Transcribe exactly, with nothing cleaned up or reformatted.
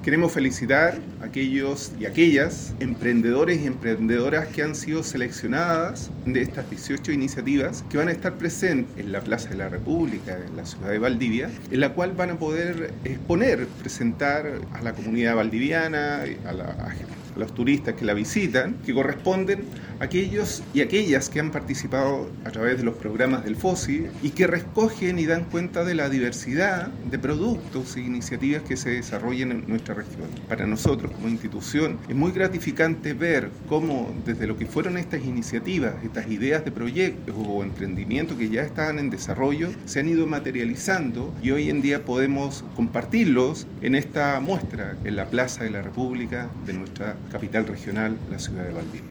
Queremos felicitar a aquellos y aquellas emprendedores y emprendedoras que han sido seleccionadas de estas dieciocho iniciativas que van a estar presentes en la Plaza de la República, en la ciudad de Valdivia, en la cual van a poder exponer, presentar a la comunidad valdiviana, a, la, a los turistas que la visitan, que corresponden a aquellos y aquellas que han participado a través de los programas del FOSI y que recogen y dan cuenta de la diversidad de productos e iniciativas que se desarrollan en nuestra región. Para nosotros como institución es muy gratificante ver cómo desde lo que fueron estas iniciativas, estas ideas de proyectos o emprendimientos que ya estaban en desarrollo, se han ido materializando y hoy en día podemos compartirlos en esta muestra en la Plaza de la República de nuestra capital regional, la ciudad de Valdivia.